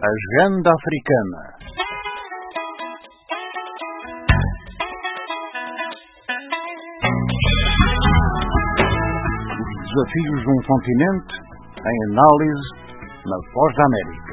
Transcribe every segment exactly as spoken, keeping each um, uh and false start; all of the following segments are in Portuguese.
Agenda Africana. Os desafios de um continente em análise na Voz da América.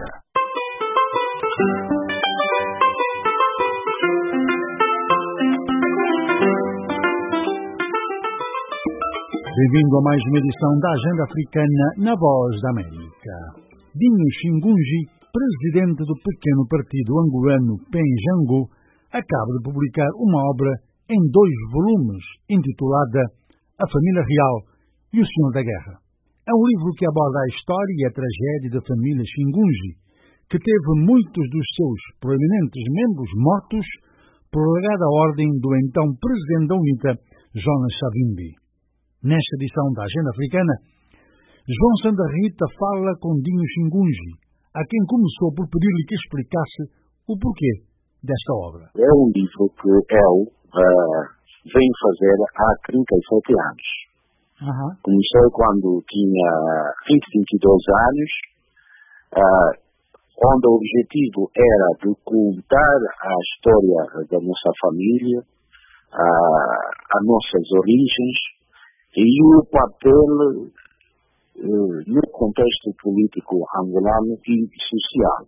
Bem-vindo a mais uma edição da Agenda Africana na Voz da América. Dinho Xingunji, presidente do pequeno partido angolano P E N Jangu, acaba de publicar uma obra em dois volumes, intitulada A Família Real e o Senhor da Guerra. É um livro que aborda a história e a tragédia da família Xingunji, que teve muitos dos seus proeminentes membros mortos por alegada ordem do então presidente da UNITA, Jonas Savimbi. Nesta edição da Agenda Africana, João Sandarrita fala com Dinho Xingunji, a quem começou por pedir-lhe que explicasse o porquê desta obra. É um livro que eu uh, venho fazer há trinta e sete anos. Uhum. Comecei quando tinha vinte, vinte e dois anos, uh, onde o objetivo era de contar a história da nossa família, uh, as nossas origens, e o papel uh, no contexto político angolano e social.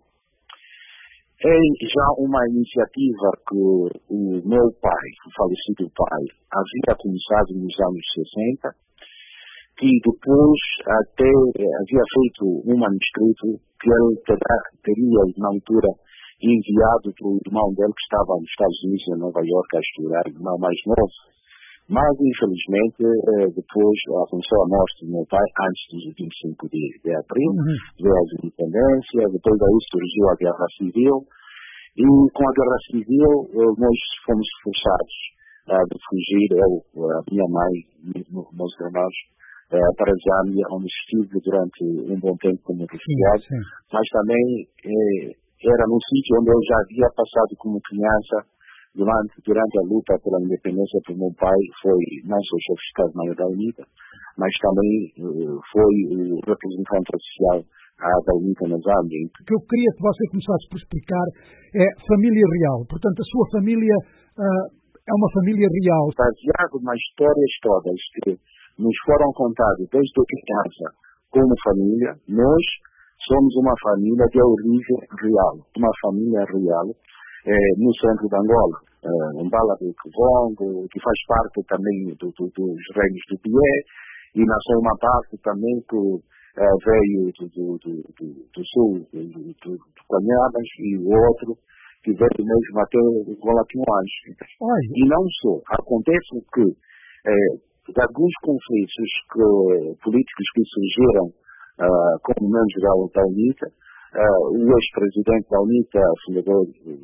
É já uma iniciativa que o meu pai, o falecido pai, havia começado nos anos sessenta, que depois até havia feito um manuscrito que ele terá, teria, na altura, enviado para o irmão dele que estava nos Estados Unidos, em Nova York, a estudar, o irmão mais novo. Mas, infelizmente, depois aconteceu a morte do meu pai, antes do vinte e cinco de, de abril, uhum. veio a independência, depois daí surgiu a Guerra Civil, e com a Guerra Civil nós fomos forçados uh, de fugir, eu, a minha mãe e meus irmãos, uh, para a Zâmbia, onde estive durante um bom tempo como refugiado, mas também eh, era num sítio onde eu já havia passado como criança. Durante, durante a luta pela independência do meu pai, foi não só o chefe de Estado-Maior da UNITA, mas também uh, foi o representante oficial uh, da UNITA na Zâmbia. O que eu queria que você começasse por explicar é família real. Portanto, a sua família uh, é uma família real. Baseado nas histórias todas que nos foram contadas desde criança como família, nós somos uma família de origem real, uma família real. Eh, no centro de Angola, eh, Mbala do Kivongo, que faz parte também do, do, dos reinos do Bié, e nasceu uma parte também que eh, veio do, do, do, do, do sul, do, do, do Quanhadas, e o outro que veio mesmo até o Golatiuãs. E não só, acontece que eh, alguns conflitos que, políticos que surgiram uh, como membros da, da UNITA, Uh, o ex-presidente da UNITA, fundador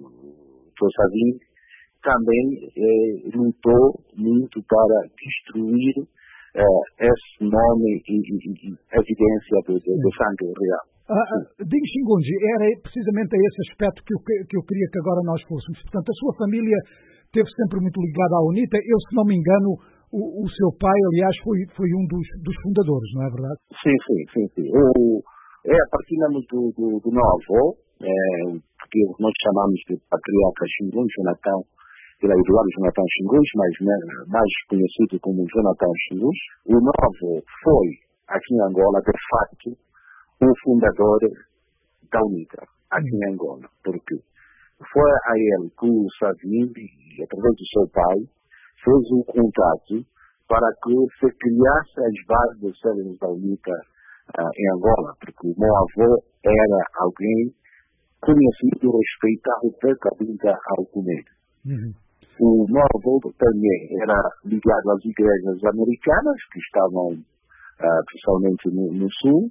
do Savimbi, também eh, lutou muito para destruir uh, esse nome e, e, e evidência do, do, do sangue real. Uh, uh, Dinho Xingunji, era precisamente a esse aspecto que eu, que eu queria que agora nós fôssemos. Portanto, a sua família esteve sempre muito ligada à UNITA. Eu, se não me engano, o, o seu pai, aliás, foi, foi um dos, dos fundadores, não é verdade? Sim, sim, sim. sim. O, É, partimos do, do, do meu avô, é, que nós chamamos de patriarca Xingunji, Jonathan, ele é Eduardo Jonathan Xingunji, mas né, mais conhecido como Jonathan Xingunji. O meu avô foi, aqui em Angola, de facto, o fundador da UNITA, aqui em Angola. Porque foi a ele que o Savimbi, através do seu pai, fez o contato para que se criasse as bases das células da UNITA Uh, em Angola, porque o meu avô era alguém conhecido e respeitado da vida ao comer. Uhum. O meu avô também era ligado às igrejas americanas, que estavam uh, principalmente no, no sul,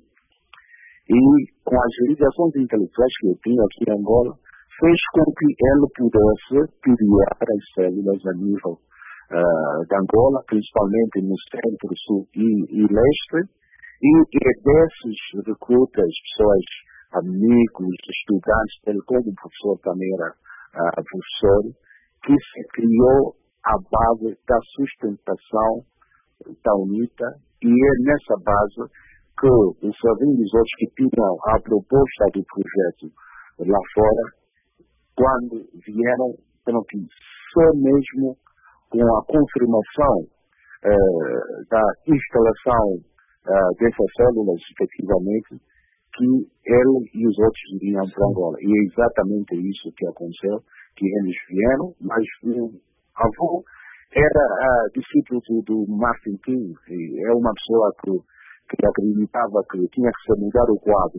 e com as ligações intelectuais que eu tinha aqui em Angola, fez com que ele pudesse criar as células a nível uh, de Angola, principalmente no centro, sul e, e leste. E, e desses recrutas, pessoas, amigos, estudantes, ele como professor também era uh, professor, que se criou a base da sustentação da UNITA, e é nessa base que os Savimbi e os outros que tinham a proposta do projeto lá fora, quando vieram, só mesmo com a confirmação uh, da instalação uh, dessas células, efetivamente, que ele e os outros iriam para Angola. E é exatamente isso que aconteceu, que eles vieram, mas o avô era uh, discípulo do, do Martin King, e é uma pessoa que, que acreditava que tinha que se mudar o quadro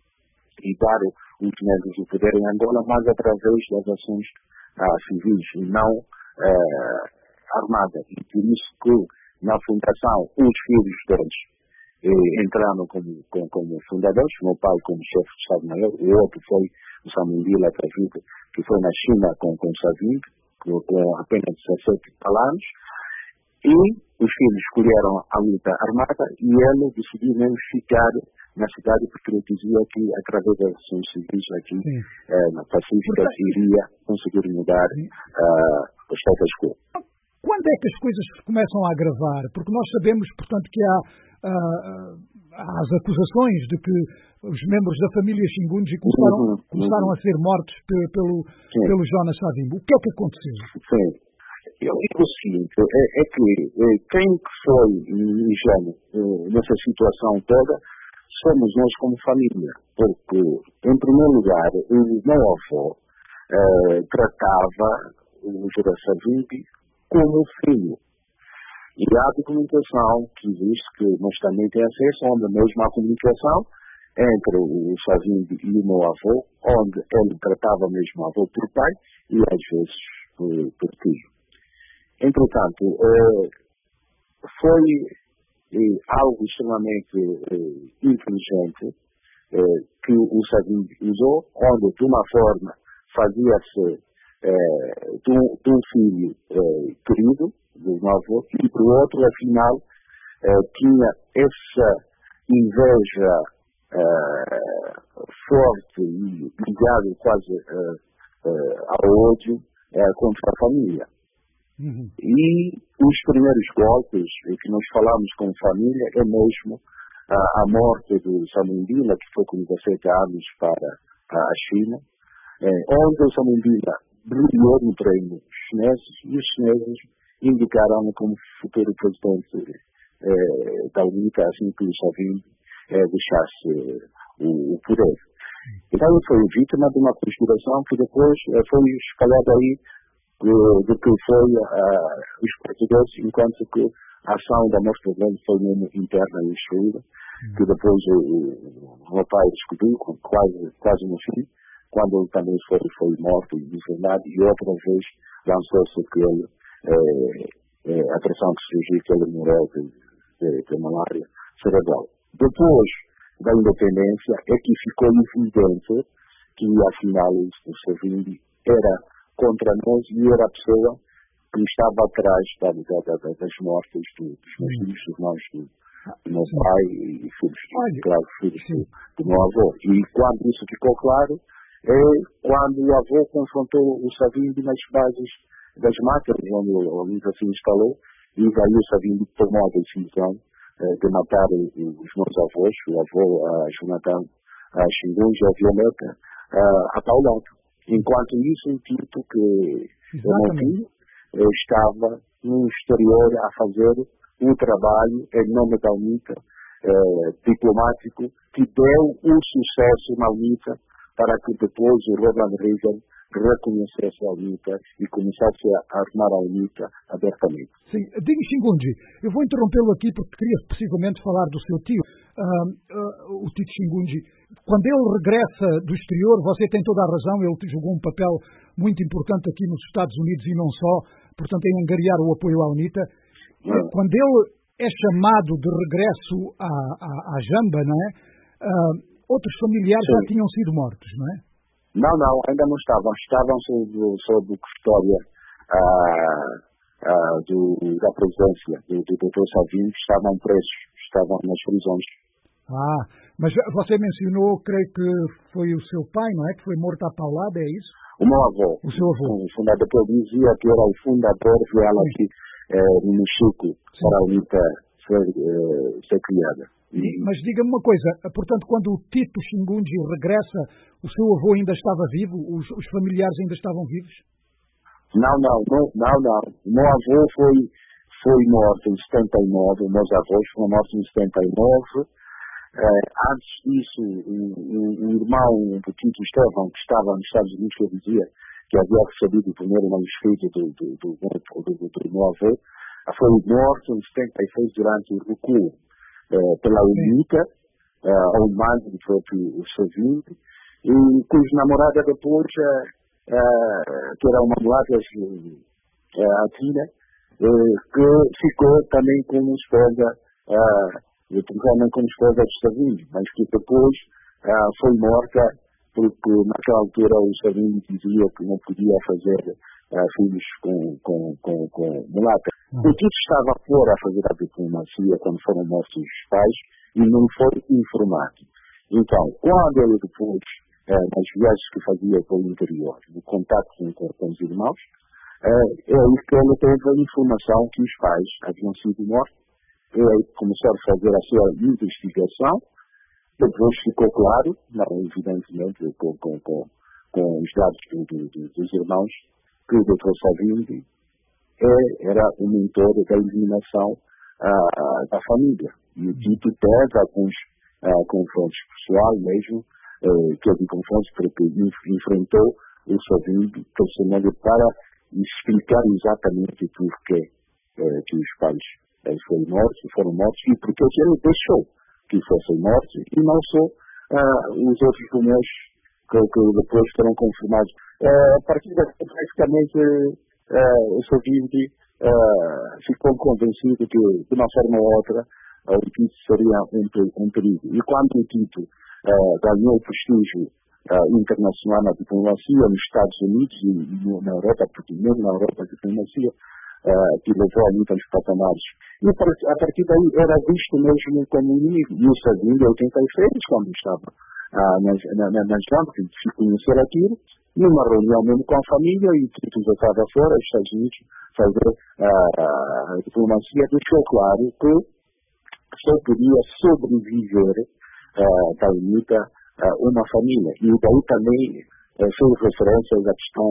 e dar os negros o poder em Angola, mas através das ações uh, civis e não uh, armadas. E por isso que na fundação os filhos deles eh, entraram como, como, como fundadores, meu pai como chefe de Estado-Maior, o outro foi o Samundila Trajuca, que foi na China com, com Savimbi, com, com apenas dezassete anos, e os filhos escolheram a luta armada e ele decidiu mesmo ficar na cidade porque ele dizia que através das ações civis aqui eh, na Pacífica iria conseguir mudar uh, o status quo. Quando é que as coisas começam a agravar? Porque nós sabemos, portanto, que há, uh, há as acusações de que os membros da família Xingunji começaram, uhum, começaram uhum. a ser mortos pe, pelo, pelo Jonas Savimbi. O que é que aconteceu? Sim. Eu digo o seguinte, é, é que é, quem foi ingênuo nessa situação toda somos nós como família. Porque, em primeiro lugar, o meu avô eh, tratava o Jonas Savimbi como filho. E há documentação que existe, que nós também temos acesso, onde mesmo há comunicação entre o Savimbi e o meu avô, onde ele tratava mesmo o avô por pai e às vezes por, por filho. Entretanto, eh, foi eh, algo extremamente eh, inteligente eh, que o Savimbi usou, onde de uma forma fazia-se Eh, de, um, de um filho eh, querido, do meu avô, e por outro, afinal, eh, tinha essa inveja eh, forte e ligada quase eh, eh, ao ódio eh, contra a família. Uhum. E os primeiros golpes que nós falamos como família é mesmo a, a morte do Samundila, que foi com dezassete anos para a China, eh, onde o Samundila brilhou no treino chineses e os chineses indicaram como futuro presidente eh, da UNITA, assim que o Savimbi eh, deixasse o, o poder. Então ele foi vítima de uma conspiração que depois eh, foi espalhada aí eh, de que foi uh, os portugueses, enquanto que a ação da morte dele foi mesmo interna e destruída, que depois o, o meu pai descobriu quase, quase no fim, quando ele também foi, foi morto e desvendado, e outra vez lançou-se aquele, eh, eh, a pressão que surgiu que ele morreu de, de, de malária cerebral. Depois da independência é que ficou evidente que afinal o Savimbi era contra nós e era a pessoa que estava atrás da, da, da, das mortes do, dos meus filhos, dos irmãos do, do meu pai e filhos, claro, filhos do, do meu avô. E quando isso ficou claro, é quando o avô confrontou o Savimbi nas bases das máquinas, onde o Lisa se instalou, e daí o Savimbi tomou a decisão eh, de matar os meus avós, o avô a Jonathan a Xingunji, a Violeta, a Paulato. Enquanto isso, o Tito, que eu não vi, estava no exterior a fazer um trabalho em nome da UNITA, eh, diplomático, que deu um sucesso na UNITA, para que depois o Ronald Reagan reconhecesse a UNITA e começasse a armar a UNITA abertamente. Sim, Ding Xingunji, eu vou interrompê-lo aqui porque queria possivelmente falar do seu tio, uh, uh, o Tito Xingunji. Quando ele regressa do exterior, você tem toda a razão, ele jogou um papel muito importante aqui nos Estados Unidos e não só, portanto, em angariar o apoio à UNITA. É. Quando ele é chamado de regresso à, à, à Jamba, não é? Uh, outros familiares Sim. já tinham sido mortos, não é? Não, não, ainda não estavam. Estavam sob, sob custódia ah, ah, do, da presidência do, do doutor Savimbi, estavam presos, estavam nas prisões. Ah, mas você mencionou, creio que foi o seu pai, não é? Que foi morto à paulada, é isso? O meu avô. O seu avô. O fundador, que eu dizia que era o fundador real aqui eh, no Chico, para a UNITA ser, uh, ser criada. E, mas diga-me uma coisa, portanto, quando o Tito Chingunji regressa, o seu avô ainda estava vivo? Os, os familiares ainda estavam vivos? Não, não, não, não, não. O meu avô foi, foi morto em setenta e nove, os meus avós foram mortos em setenta e nove. Uh, antes disso, o irmão do Tito Estevão, que estava nos Estados Unidos, que eu dizia que havia recebido o primeiro manuscrito do, do, do, do, do, do meu avô, foi morto em setenta e seis durante o recuo uh, pela UNITA, uh, ao mando do próprio Savimbi, e cuja namorada depois, uh, uh, que era uma mulata uh, atina, uh, que ficou também como esposa, uh, também como esposa de Savimbi, mas que depois uh, foi morta porque naquela altura o Savimbi dizia que não podia fazer uh, filhos com, com, com, com mulata. O Tito estava fora a fazer a diplomacia quando foram mortos os pais e não foi informado. Então, quando ele depois, uh, nas viagens que fazia pelo interior, no contato com, com os irmãos, uh, é aí que ele teve a informação que os pais haviam sido mortos. Ele começou a fazer a sua investigação. Depois ficou claro, não, evidentemente, com, com, com, com os dados do, do, do, dos irmãos, que o doutor Savimbi é, era o mentor da eliminação uh, da família. E o Tito teve alguns uh, confrontos pessoais mesmo, uh, que houve confrontos porque enfrentou o Savimbi, pressionando para explicar exatamente o porquê uh, que os pais uh, foram mortos, foram mortos e porque ele deixou que fossem mortos, e não só uh, os outros rumores que, que depois foram confirmados. Uh, a partir daí, praticamente, uh, o Savimbi uh, ficou convencido que, de uma forma ou outra, uh, o Tito seria um, um perigo. E quando o Tito uh, ganhou o prestígio uh, internacional na diplomacia, nos Estados Unidos e, e na Europa, porque mesmo na Europa a diplomacia Uh, que levou a muitos patamares. E a partir daí era visto mesmo como inimigo. E o Savimbi, em oitenta e seis, quando estava uh, nas, na, nas Jampas, se conhecer aquilo, numa reunião mesmo com a família, e Tito já estava fora, os Estados Unidos, fazer uh, a diplomacia, deixou claro que só podia sobreviver uh, da UNITA uh, uma família. E daí também uh, fez referências à questão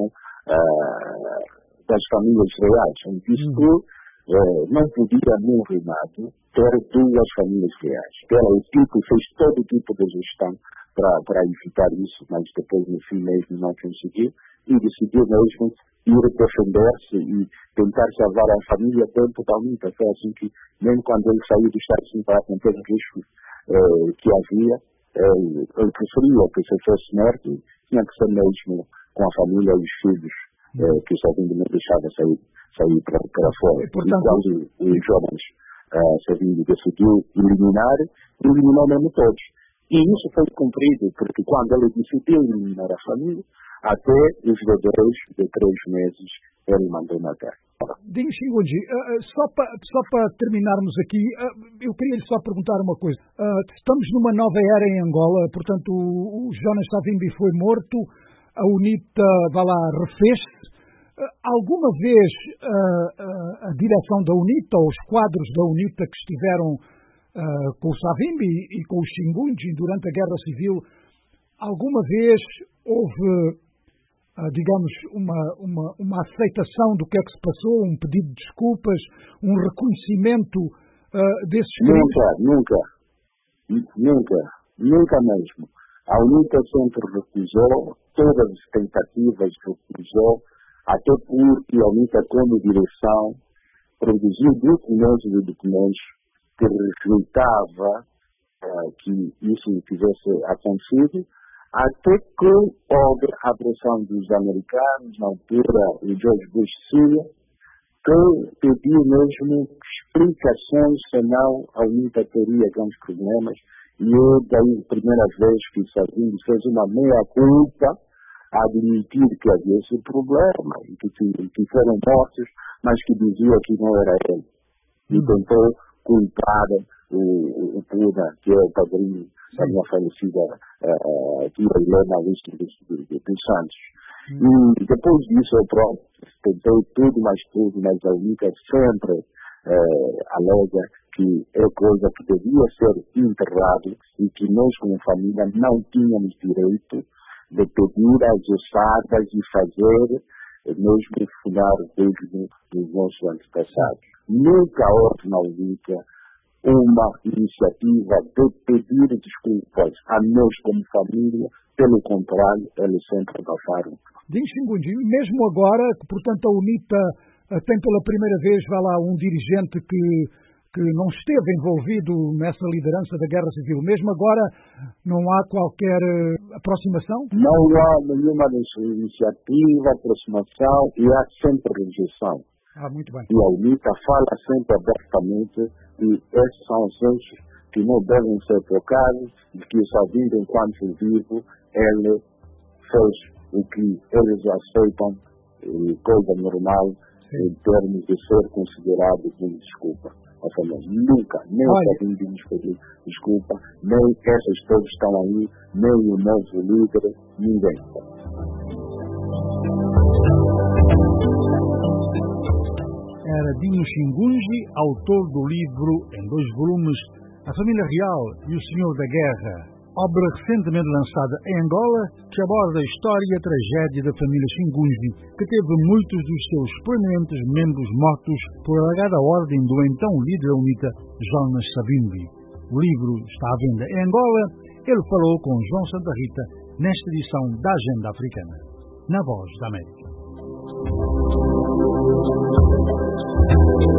uh, das famílias reais. Ele disse que eh, não podia, num reinado, ter duas famílias reais. Pela, o Tito fez todo tipo de gestão para evitar isso, mas depois, no fim mesmo, não conseguiu. E decidiu mesmo ir defender-se e tentar salvar a família dentro da UNITA. Foi assim que, mesmo quando ele saiu do Estado Sim para conter o risco eh, que havia, eh, ele preferia que se fosse morto, tinha que ser mesmo com a família e os filhos, Eh, que o Savimbi não deixava sair, sair para, para fora. E, portanto, e quando os jovens uh, Savimbi decidiu eliminar, eliminou mesmo todos. E isso foi cumprido, porque quando ele decidiu eliminar a família, até os bebês de três meses ele mandou matar. Ding Chingunji, uh, só para só pa terminarmos aqui, uh, eu queria lhe só perguntar uma coisa. Uh, estamos numa nova era em Angola, portanto o, o Jonas Savimbi foi morto, a UNITA, vá lá, refez-se. Uh, alguma vez uh, uh, a direção da UNITA, ou os quadros da UNITA que estiveram uh, com o Savimbi e, e com o Chingunji durante a Guerra Civil, alguma vez houve, uh, digamos, uma, uma, uma aceitação do que é que se passou, um pedido de desculpas, um reconhecimento uh, desses crimes? Nunca, nunca, nunca, nunca mesmo. A UNITA sempre recusou, todas as tentativas recusou, até porque a UNITA, como direção, produziu documentos e documentos que rejeitava uh, que isso tivesse acontecido, até que houve a pressão dos americanos, na altura, o George Bush Senior, que pediu mesmo explicações, senão a UNITA teria grandes problemas. E eu, daí, a primeira vez que o Savimbi fez uma meia-culpa, a admitir que havia esse problema, e que, que foram mortos, mas que dizia que não era ele. E tentou culpar o, o Buda, que é o padrinho da minha falecida uh, tia Helena Lista dos, dos, dos Santos. E depois disso, eu próprio tentei tudo, mais tudo, mas a UNITA sempre uh, alega que é coisa que devia ser enterrado e que nós, como família, não tínhamos direito de pedir as ossadas e fazer, mesmo fundar o digno dos nossos antepassados. Nunca houve na Unica uma iniciativa de pedir desculpas a nós como família, pelo contrário, eles sempre abafaram. Diz Xingunji, mesmo agora, portanto a UNITA tem pela primeira vez, vai lá, um dirigente que, que não esteve envolvido nessa liderança da Guerra Civil, mesmo agora não há qualquer aproximação? Não há nenhuma iniciativa, aproximação e há sempre rejeição. Ah, muito bem. E a UNITA fala sempre abertamente e esses são os eixos que não devem ser trocados e que só vindo enquanto vivo ele fez o que eles aceitam, coisa normal, sim, em termos de ser considerado como desculpa. Ou seja, nunca, nem o Sabino nos pediu desculpa, nem essas pessoas que estão aí, nem o novo líder, ninguém. Era Dinho Xingunji, autor do livro, em dois volumes, A Família Real e o Senhor da Guerra, obra recentemente lançada em Angola, que aborda a história e a tragédia da família Xingunji, que teve muitos dos seus proeminentes membros mortos por alegada ordem do então líder da UNITA, Jonas Savimbi. O livro está à venda em Angola. Ele falou com João Santa Rita nesta edição da Agenda Africana, na Voz da América.